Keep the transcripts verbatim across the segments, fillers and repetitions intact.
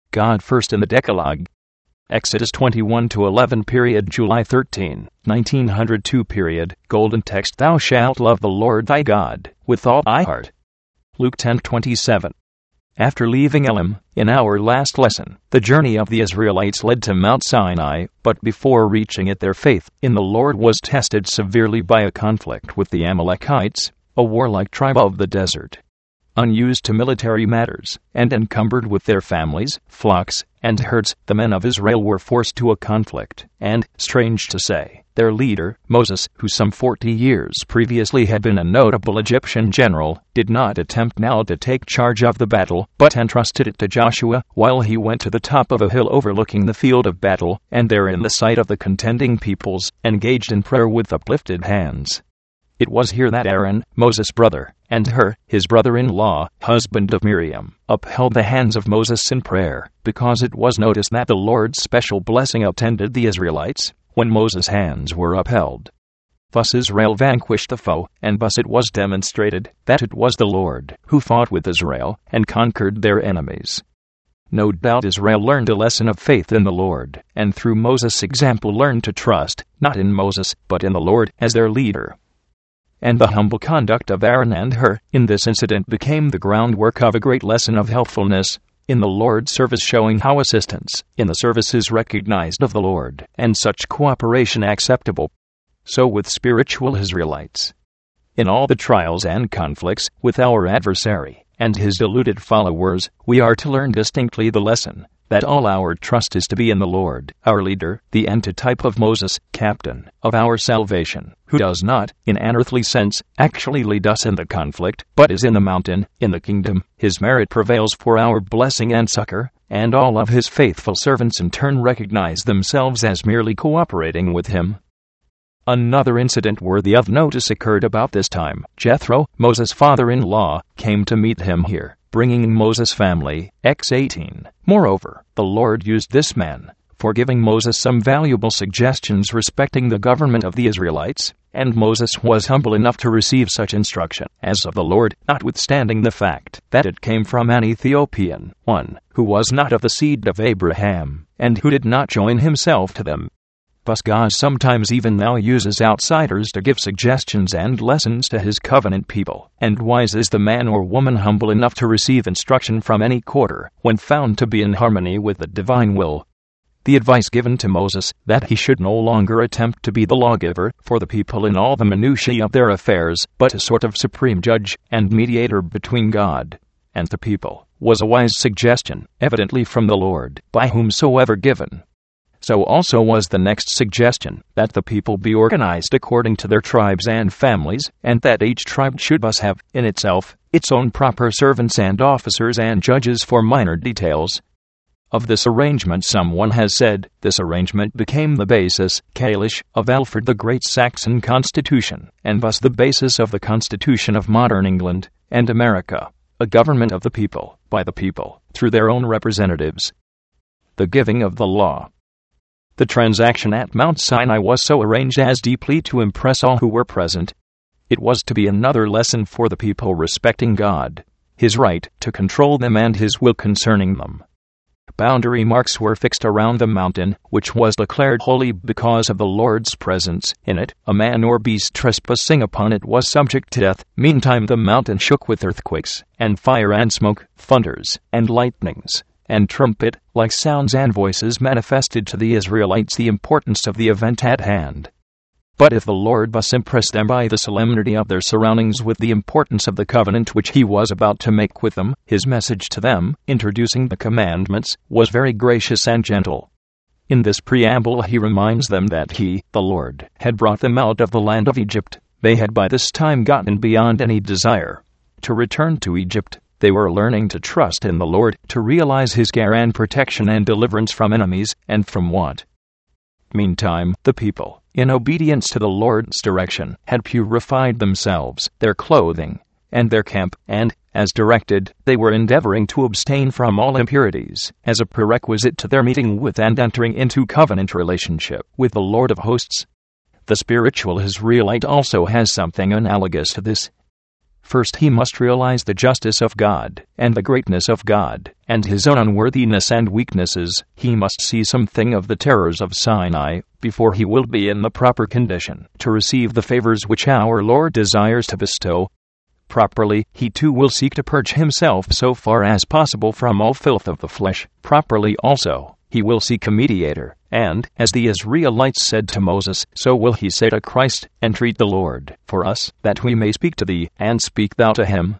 God first in the Decalogue. Exodus twenty-one to eleven period July thirteenth, nineteen oh two period Golden text Thou shalt love the Lord thy God with all thy heart. Luke ten twenty-seven. After leaving Elim, in our last lesson, the journey of the Israelites led to Mount Sinai, but before reaching it their faith in the Lord was tested severely by a conflict with the Amalekites, a warlike tribe of the desert. Unused to military matters, and encumbered with their families, flocks, and herds, the men of Israel were forced to a conflict, and, strange to say, their leader, Moses, who some forty years previously had been a notable Egyptian general, did not attempt now to take charge of the battle, but entrusted it to Joshua, while he went to the top of a hill overlooking the field of battle, and there in the sight of the contending peoples, engaged in prayer with uplifted hands. It was here that Aaron, Moses' brother, and Hur, his brother-in-law, husband of Miriam, upheld the hands of Moses in prayer, because it was noticed that the Lord's special blessing attended the Israelites when Moses' hands were upheld. Thus Israel vanquished the foe, and thus it was demonstrated that it was the Lord who fought with Israel and conquered their enemies. No doubt Israel learned a lesson of faith in the Lord, and through Moses' example learned to trust, not in Moses, but in the Lord as their leader. And the humble conduct of Aaron and Hur in this incident became the groundwork of a great lesson of helpfulness in the Lord's service, showing how assistance in the service is recognized of the Lord, and such cooperation acceptable. So with spiritual Israelites, in all the trials and conflicts with our adversary and his deluded followers, we are to learn distinctly the lesson that all our trust is to be in the Lord, our leader, the antitype of Moses, captain of our salvation, who does not, in an earthly sense, actually lead us in the conflict, but is in the mountain, in the kingdom. His merit prevails for our blessing and succor, and all of his faithful servants in turn recognize themselves as merely cooperating with him. Another incident worthy of notice occurred about this time. Jethro, Moses' father-in-law, came to meet him here, bringing Moses' family. Acts eighteen. Moreover, the Lord used this man for giving Moses some valuable suggestions respecting the government of the Israelites, and Moses was humble enough to receive such instruction as of the Lord, notwithstanding the fact that it came from an Ethiopian, one who was not of the seed of Abraham, and who did not join himself to them. Thus God sometimes even now uses outsiders to give suggestions and lessons to his covenant people, and wise is the man or woman humble enough to receive instruction from any quarter, when found to be in harmony with the divine will. The advice given to Moses, that he should no longer attempt to be the lawgiver for the people in all the minutiae of their affairs, but a sort of supreme judge and mediator between God and the people, was a wise suggestion, evidently from the Lord, by whomsoever given. So also was the next suggestion, that the people be organized according to their tribes and families, and that each tribe should thus have, in itself, its own proper servants and officers and judges for minor details. Of this arrangement someone has said, this arrangement became the basis, Kalish, of Alfred the Great's Saxon Constitution, and thus the basis of the Constitution of modern England and America, a government of the people, by the people, through their own representatives. The giving of the law. The transaction at Mount Sinai was so arranged as deeply to impress all who were present. It was to be another lesson for the people respecting God, his right to control them and his will concerning them. Boundary marks were fixed around the mountain, which was declared holy because of the Lord's presence in it. A man or beast trespassing upon it was subject to death. Meantime the mountain shook with earthquakes, and fire and smoke, thunders, and lightnings, and trumpet-like sounds and voices manifested to the Israelites the importance of the event at hand. But if the Lord thus impressed them by the solemnity of their surroundings with the importance of the covenant which he was about to make with them, his message to them, introducing the commandments, was very gracious and gentle. In this preamble he reminds them that he, the Lord, had brought them out of the land of Egypt. They had by this time gotten beyond any desire to return to Egypt. They were learning to trust in the Lord, to realize his care and protection and deliverance from enemies, and from want. Meantime, the people, in obedience to the Lord's direction, had purified themselves, their clothing, and their camp, and, as directed, they were endeavoring to abstain from all impurities, as a prerequisite to their meeting with and entering into covenant relationship with the Lord of hosts. The spiritual Israelite also has something analogous to this. First he must realize the justice of God, and the greatness of God, and his own unworthiness and weaknesses. He must see something of the terrors of Sinai, before he will be in the proper condition to receive the favors which our Lord desires to bestow. Properly, he too will seek to purge himself so far as possible from all filth of the flesh. Properly also, he will seek a mediator, and, as the Israelites said to Moses, so will he say to Christ, entreat the Lord for us, that we may speak to thee, and speak thou to him.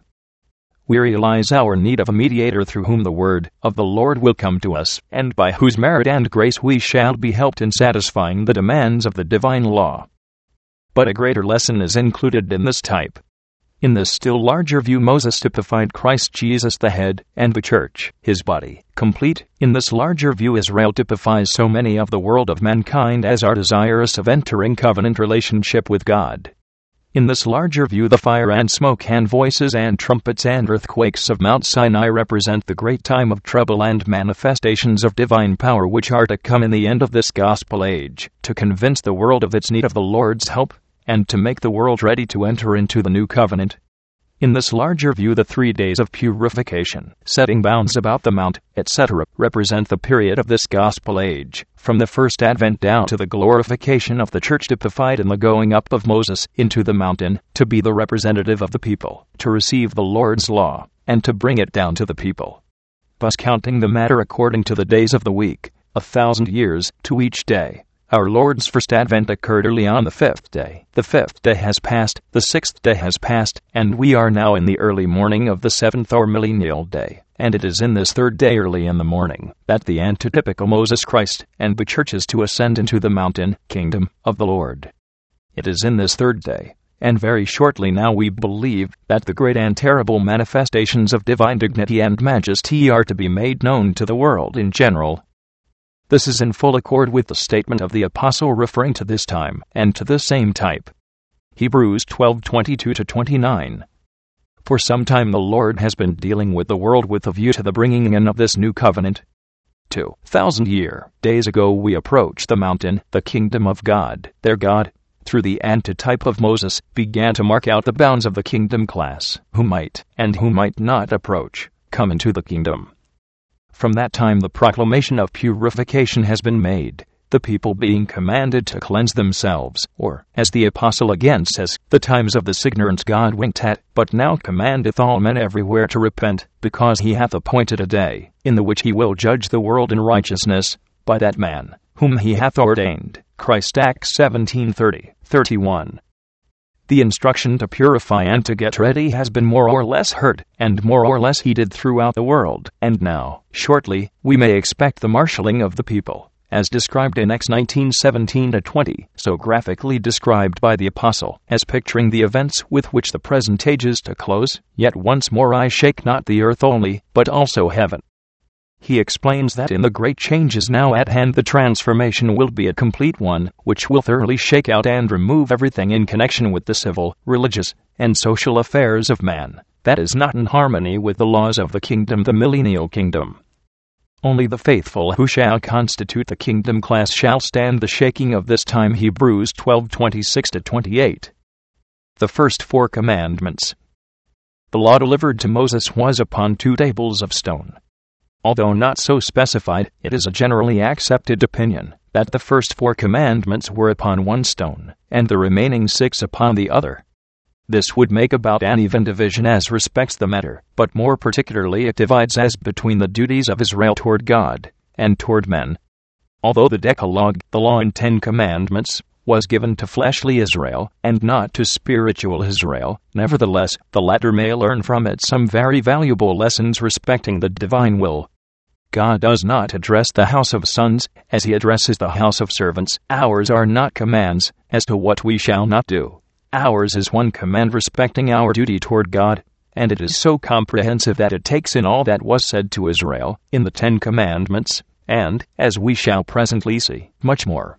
We realize our need of a mediator through whom the word of the Lord will come to us, and by whose merit and grace we shall be helped in satisfying the demands of the divine law. But a greater lesson is included in this type. In this still larger view, Moses typified Christ Jesus the head, and the church, his body, complete. In this larger view, Israel typifies so many of the world of mankind as are desirous of entering covenant relationship with God. In this larger view, the fire and smoke and voices and trumpets and earthquakes of Mount Sinai represent the great time of trouble and manifestations of divine power which are to come in the end of this gospel age, to convince the world of its need of the Lord's help, and to make the world ready to enter into the new covenant. In this larger view, the three days of purification, setting bounds about the mount, et cetera, represent the period of this gospel age, from the first advent down to the glorification of the church typified in the going up of Moses into the mountain, to be the representative of the people, to receive the Lord's law, and to bring it down to the people. Thus counting the matter according to the days of the week, a thousand years, to each day. Our Lord's first advent occurred early on the fifth day. The fifth day has passed, the sixth day has passed, and we are now in the early morning of the seventh or millennial day. And it is in this third day early in the morning that the antitypical Moses Christ and the church is to ascend into the mountain kingdom of the Lord. It is in this third day, and very shortly now we believe, that the great and terrible manifestations of divine dignity and majesty are to be made known to the world in general. This is in full accord with the statement of the apostle referring to this time, and to the same type. Hebrews twelve twenty-two to twenty-nine. For some time the Lord has been dealing with the world with a view to the bringing in of this new covenant. Two thousand year days ago we approached the mountain, the kingdom of God, their God, through the antitype of Moses, began to mark out the bounds of the kingdom class, who might, and who might not approach, come into the kingdom. From that time the proclamation of purification has been made, the people being commanded to cleanse themselves, or, as the apostle again says, the times of this ignorance God winked at, but now commandeth all men everywhere to repent, because he hath appointed a day, in the which he will judge the world in righteousness, by that man, whom he hath ordained, Christ. Acts seventeen thirty, thirty-one. The instruction to purify and to get ready has been more or less heard, and more or less heeded throughout the world, and now, shortly, we may expect the marshalling of the people, as described in Acts nineteen seventeen to twenty, so graphically described by the apostle, as picturing the events with which the present age is to close. Yet once more I shake not the earth only, but also heaven. He explains that in the great changes now at hand the transformation will be a complete one, which will thoroughly shake out and remove everything in connection with the civil, religious, and social affairs of man that is not in harmony with the laws of the kingdom, the millennial kingdom. Only the faithful who shall constitute the kingdom class shall stand the shaking of this time. Hebrews twelve twenty-six to twenty-eight. The first four commandments. The law delivered to Moses was upon two tables of stone. Although not so specified, it is a generally accepted opinion that the first four commandments were upon one stone, and the remaining six upon the other. This would make about an even division as respects the matter, but more particularly it divides as between the duties of Israel toward God and toward men. Although the Decalogue, the law and Ten Commandments, was given to fleshly Israel, and not to spiritual Israel, nevertheless, the latter may learn from it some very valuable lessons respecting the divine will. God does not address the house of sons, as he addresses the house of servants. Ours are not commands, as to what we shall not do. Ours is one command respecting our duty toward God, and it is so comprehensive that it takes in all that was said to Israel, in the Ten Commandments, and, as we shall presently see, much more.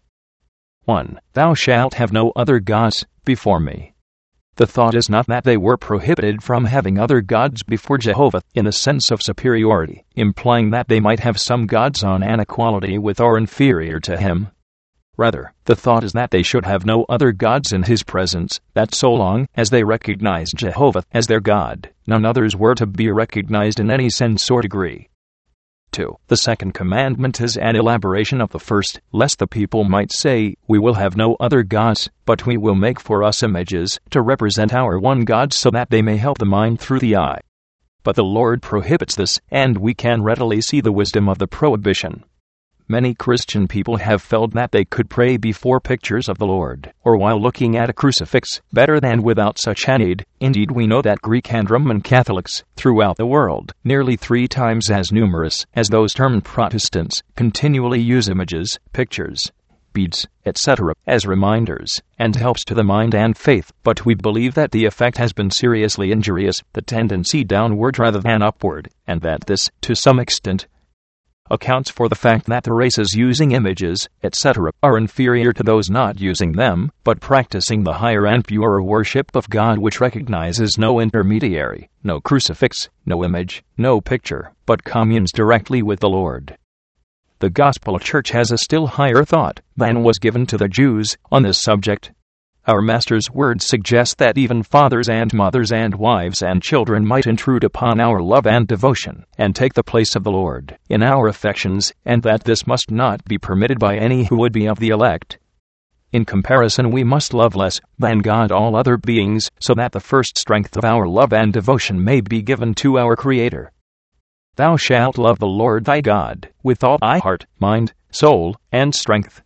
one. Thou shalt have no other gods before me. The thought is not that they were prohibited from having other gods before Jehovah, in a sense of superiority, implying that they might have some gods on an equality with or inferior to him. Rather, the thought is that they should have no other gods in his presence, that so long as they recognized Jehovah as their God, none others were to be recognized in any sense or degree. two. The second commandment is an elaboration of the first, lest the people might say, "We will have no other gods, but we will make for us images to represent our one God, so that they may help the mind through the eye." But the Lord prohibits this, and we can readily see the wisdom of the prohibition. Many Christian people have felt that they could pray before pictures of the Lord, or while looking at a crucifix, better than without such an aid. Indeed, we know that Greek and Roman Catholics, throughout the world, nearly three times as numerous as those termed Protestants, continually use images, pictures, beads, et cetera, as reminders and helps to the mind and faith, but we believe that the effect has been seriously injurious, the tendency downward rather than upward, and that this, to some extent, accounts for the fact that the races using images, et cetera, are inferior to those not using them, but practicing the higher and purer worship of God, which recognizes no intermediary, no crucifix, no image, no picture, but communes directly with the Lord. The Gospel Church has a still higher thought than was given to the Jews on this subject. Our Master's words suggest that even fathers and mothers and wives and children might intrude upon our love and devotion, and take the place of the Lord in our affections, and that this must not be permitted by any who would be of the elect. In comparison, we must love less than God all other beings, so that the first strength of our love and devotion may be given to our Creator. Thou shalt love the Lord thy God with all thy heart, mind, soul, and strength.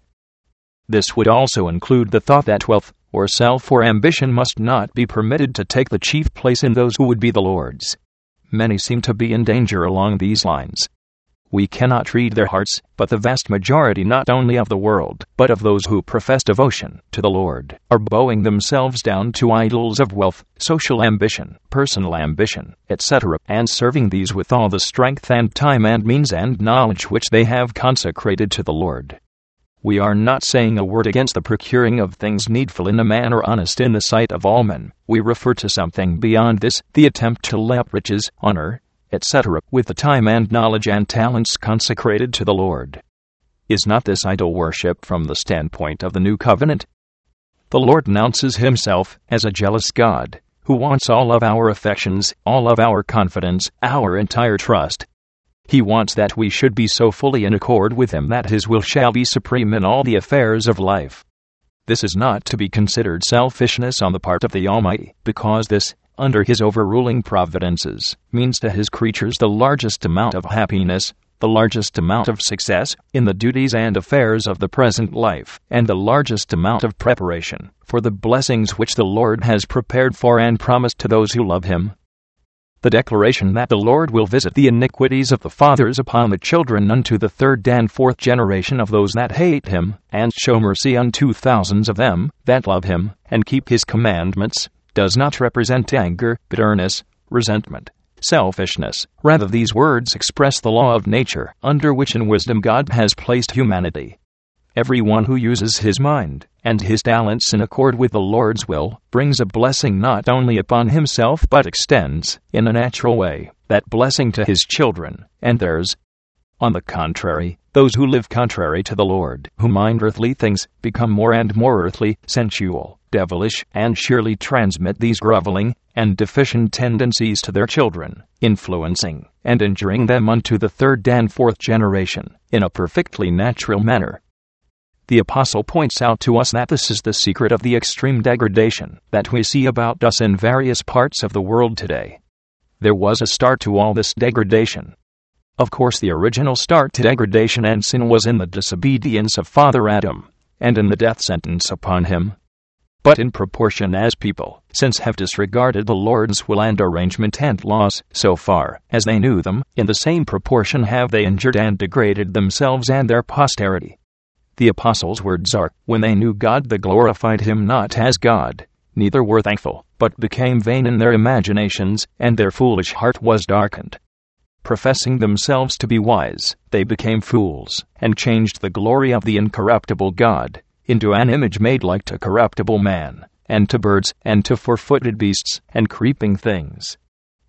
This would also include the thought that wealth, or self or ambition must not be permitted to take the chief place in those who would be the Lord's. Many seem to be in danger along these lines. We cannot read their hearts, but the vast majority not only of the world, but of those who profess devotion to the Lord, are bowing themselves down to idols of wealth, social ambition, personal ambition, et cetera, and serving these with all the strength and time and means and knowledge which they have consecrated to the Lord. We are not saying a word against the procuring of things needful in a manner honest in the sight of all men. We refer to something beyond this, the attempt to lay up riches, honor, et cetera, with the time and knowledge and talents consecrated to the Lord. Is not this idol worship from the standpoint of the New Covenant? The Lord announces himself as a jealous God, who wants all of our affections, all of our confidence, our entire trust. He wants that we should be so fully in accord with him that his will shall be supreme in all the affairs of life. This is not to be considered selfishness on the part of the Almighty, because this, under his overruling providences, means to his creatures the largest amount of happiness, the largest amount of success in the duties and affairs of the present life, and the largest amount of preparation for the blessings which the Lord has prepared for and promised to those who love him. The declaration that the Lord will visit the iniquities of the fathers upon the children unto the third and fourth generation of those that hate him, and show mercy unto thousands of them that love him, and keep his commandments, does not represent anger, bitterness, resentment, selfishness. Rather, these words express the law of nature, under which in wisdom God has placed humanity. Everyone who uses his mind and his talents in accord with the Lord's will brings a blessing not only upon himself but extends, in a natural way, that blessing to his children and theirs. On the contrary, those who live contrary to the Lord, who mind earthly things, become more and more earthly, sensual, devilish, and surely transmit these groveling and deficient tendencies to their children, influencing and injuring them unto the third and fourth generation, in a perfectly natural manner. The Apostle points out to us that this is the secret of the extreme degradation that we see about us in various parts of the world today. There was a start to all this degradation. Of course, the original start to degradation and sin was in the disobedience of Father Adam, and in the death sentence upon him. But in proportion as people, since have disregarded the Lord's will and arrangement and laws, so far as they knew them, in the same proportion have they injured and degraded themselves and their posterity. The apostles' words are, when they knew God they glorified him not as God, neither were thankful, but became vain in their imaginations, and their foolish heart was darkened. Professing themselves to be wise, they became fools, and changed the glory of the incorruptible God into an image made like to corruptible man, and to birds, and to four-footed beasts, and creeping things.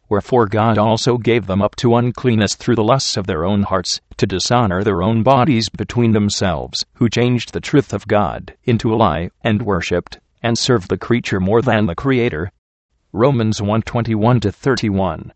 Wherefore God also gave them up to uncleanness through the lusts of their own hearts, to dishonor their own bodies between themselves, who changed the truth of God into a lie, and worshipped, and served the creature more than the Creator. Romans one twenty-one to thirty-one.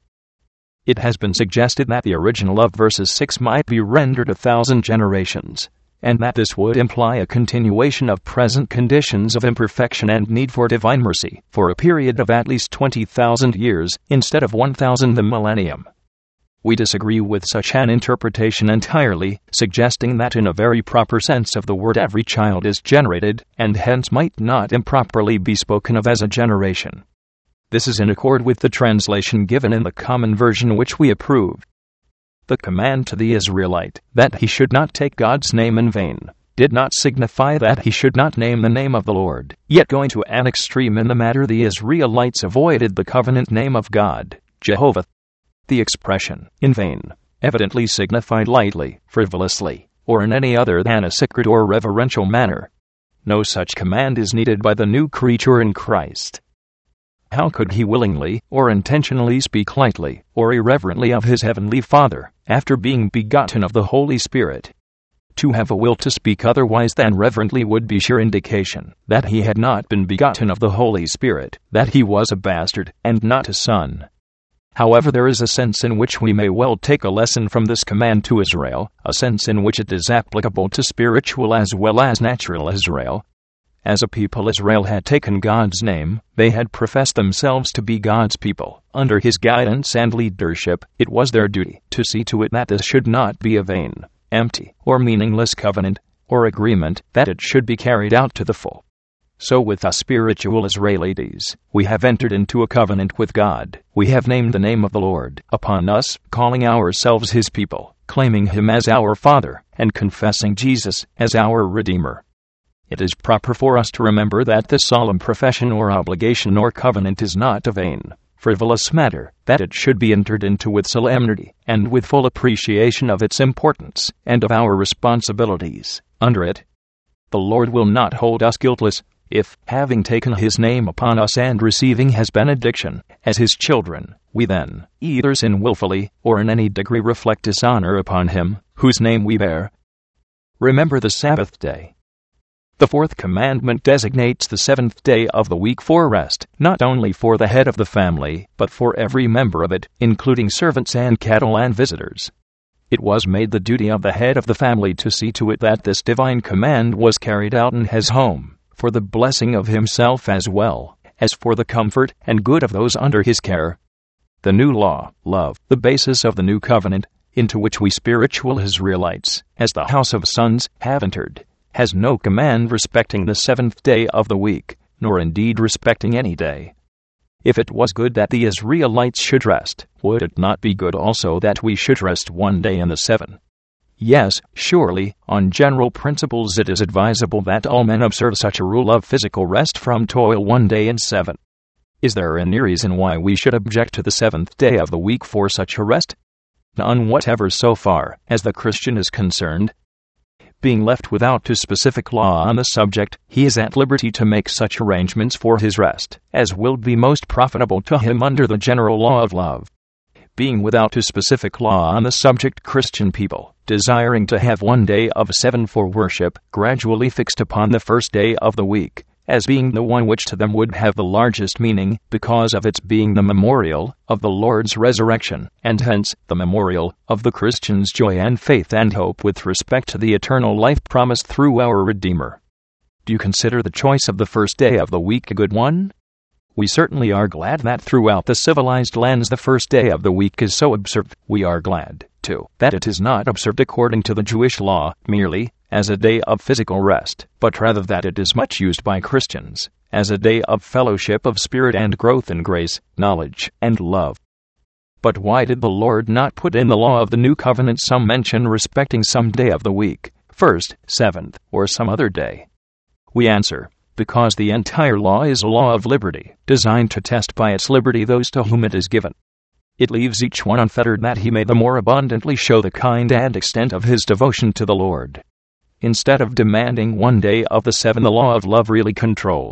It has been suggested that the original of verses six might be rendered a thousand generations, and that this would imply a continuation of present conditions of imperfection and need for divine mercy, for a period of at least twenty thousand years, instead of one thousand the millennium. We disagree with such an interpretation entirely, suggesting that in a very proper sense of the word every child is generated, and hence might not improperly be spoken of as a generation. This is in accord with the translation given in the Common Version, which we approve. The command to the Israelite, that he should not take God's name in vain, did not signify that he should not name the name of the Lord. Yet going to an extreme in the matter, the Israelites avoided the covenant name of God, Jehovah. The expression, in vain, evidently signified lightly, frivolously, or in any other than a sacred or reverential manner. No such command is needed by the new creature in Christ. How could he willingly or intentionally speak lightly or irreverently of his heavenly Father, after being begotten of the Holy Spirit? To have a will to speak otherwise than reverently would be sure indication that he had not been begotten of the Holy Spirit, that he was a bastard, and not a son. However, there is a sense in which we may well take a lesson from this command to Israel, a sense in which it is applicable to spiritual as well as natural Israel. As a people, Israel had taken God's name, they had professed themselves to be God's people. Under his guidance and leadership, it was their duty to see to it that this should not be a vain, empty, or meaningless covenant, or agreement, that it should be carried out to the full. So with us spiritual Israelites, we have entered into a covenant with God. We have named the name of the Lord upon us, calling ourselves his people, claiming him as our Father, and confessing Jesus as our Redeemer. It is proper for us to remember that this solemn profession or obligation or covenant is not a vain, frivolous matter, that it should be entered into with solemnity, and with full appreciation of its importance, and of our responsibilities under it. The Lord will not hold us guiltless, if, having taken his name upon us and receiving his benediction, as his children, we then, either sin willfully, or in any degree reflect dishonor upon him, whose name we bear. Remember the Sabbath day. The fourth commandment designates the seventh day of the week for rest, not only for the head of the family, but for every member of it, including servants and cattle and visitors. It was made the duty of the head of the family to see to it that this divine command was carried out in his home, for the blessing of himself as well as for the comfort and good of those under his care. The new law, love, the basis of the new covenant, into which we spiritual Israelites, as the house of sons, have entered, has no command respecting the seventh day of the week, nor indeed respecting any day. If it was good that the Israelites should rest, would it not be good also that we should rest one day in the seven? Yes, surely, on general principles it is advisable that all men observe such a rule of physical rest from toil one day in seven. Is there any reason why we should object to the seventh day of the week for such a rest? None whatever so far as the Christian is concerned. Being left without a specific law on the subject, he is at liberty to make such arrangements for his rest as will be most profitable to him under the general law of love. Being without a specific law on the subject, Christian people, desiring to have one day of seven for worship, gradually fixed upon the first day of the week, as being the one which to them would have the largest meaning, because of its being the memorial of the Lord's resurrection, and hence the memorial of the Christian's joy and faith and hope with respect to the eternal life promised through our Redeemer. Do you consider the choice of the first day of the week a good one? We certainly are glad that throughout the civilized lands the first day of the week is so observed. We are glad, too, that it is not observed according to the Jewish law, merely as a day of physical rest, but rather that it is much used by Christians as a day of fellowship of spirit and growth in grace, knowledge, and love. But why did the Lord not put in the law of the new covenant some mention respecting some day of the week, first, seventh, or some other day? We answer, because the entire law is a law of liberty, designed to test by its liberty those to whom it is given. It leaves each one unfettered that he may the more abundantly show the kind and extent of his devotion to the Lord. Instead of demanding one day of the seven, the law of love really controls,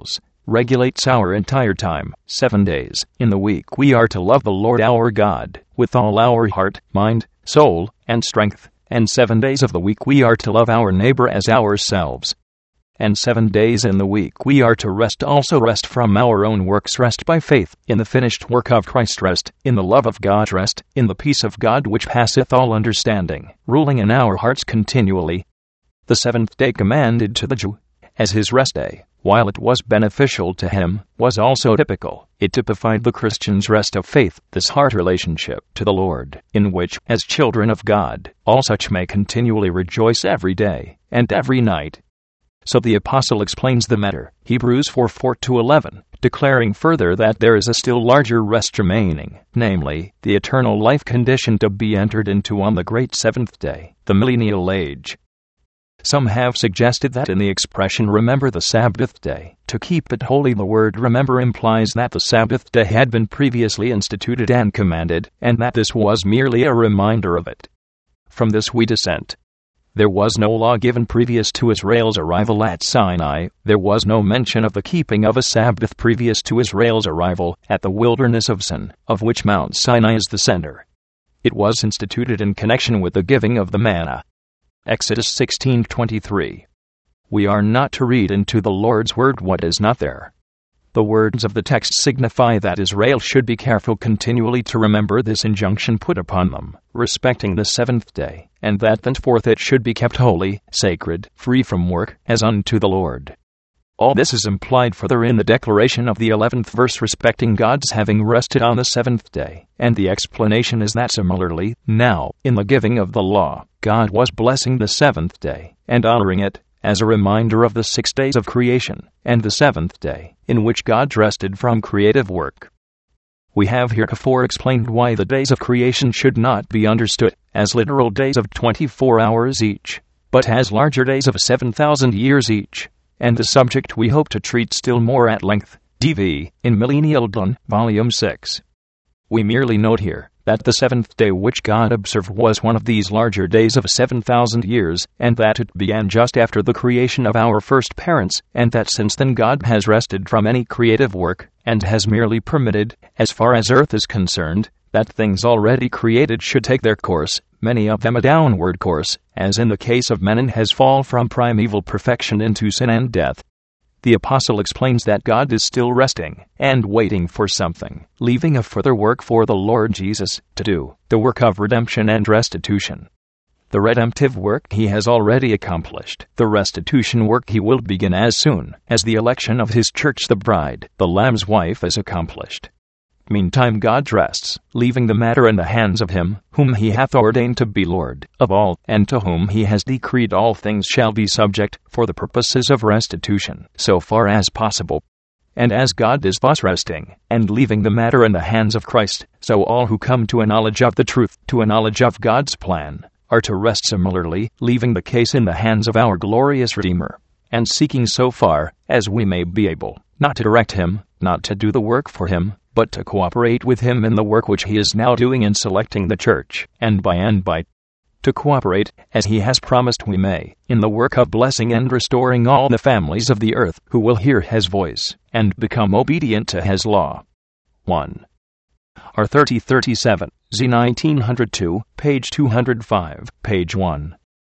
regulates our entire time. Seven days in the week we are to love the Lord our God with all our heart, mind, soul, and strength. And seven days of the week we are to love our neighbor as ourselves. And seven days in the week we are to rest, also rest from our own works, rest by faith in the finished work of Christ, rest in the love of God, rest in the peace of God which passeth all understanding, ruling in our hearts continually. The seventh day commanded to the Jew as his rest day, while it was beneficial to him, was also typical. It typified the Christian's rest of faith, this heart relationship to the Lord, in which, as children of God, all such may continually rejoice every day and every night. So the apostle explains the matter, Hebrews four four to eleven, declaring further that there is a still larger rest remaining, namely, the eternal life condition to be entered into on the great seventh day, the millennial age. Some have suggested that in the expression "remember the Sabbath day," to keep it holy, the word "remember" implies that the Sabbath day had been previously instituted and commanded, and that this was merely a reminder of it. From this we dissent. There was no law given previous to Israel's arrival at Sinai. There was no mention of the keeping of a Sabbath previous to Israel's arrival at the wilderness of Sin, of which Mount Sinai is the center. It was instituted in connection with the giving of the manna. Exodus sixteen twenty-three. We are not to read into the Lord's word what is not there. The words of the text signify that Israel should be careful continually to remember this injunction put upon them, respecting the seventh day, and that thenceforth it should be kept holy, sacred, free from work, as unto the Lord. All this is implied further in the declaration of the eleventh verse respecting God's having rested on the seventh day, and the explanation is that similarly, now, in the giving of the law, God was blessing the seventh day, and honoring it, as a reminder of the six days of creation, and the seventh day, in which God rested from creative work. We have heretofore explained why the days of creation should not be understood as literal days of twenty-four hours each, but as larger days of seven thousand years each, and the subject we hope to treat still more at length, D V, in Millennial Dawn, Volume six. We merely note here that the seventh day which God observed was one of these larger days of seven thousand years, and that it began just after the creation of our first parents, and that since then God has rested from any creative work, and has merely permitted, as far as earth is concerned, that things already created should take their course, many of them a downward course, as in the case of men, and has fall from primeval perfection into sin and death. The apostle explains that God is still resting and waiting for something, leaving a further work for the Lord Jesus to do, the work of redemption and restitution. The redemptive work he has already accomplished. The restitution work he will begin as soon as the election of his church, the bride, the Lamb's wife, is accomplished. Meantime God rests, leaving the matter in the hands of him whom he hath ordained to be Lord of all, and to whom he has decreed all things shall be subject, for the purposes of restitution, so far as possible. And as God is thus resting, and leaving the matter in the hands of Christ, so all who come to a knowledge of the truth, to a knowledge of God's plan, are to rest similarly, leaving the case in the hands of our glorious Redeemer, and seeking so far as we may be able, not to direct him, not to do the work for him, but to cooperate with him in the work which he is now doing in selecting the church, and by and by to cooperate, as he has promised we may, in the work of blessing and restoring all the families of the earth who will hear his voice, and become obedient to his law. one. R thirty thirty-seven, Z nineteen oh two, page two hundred five, page one.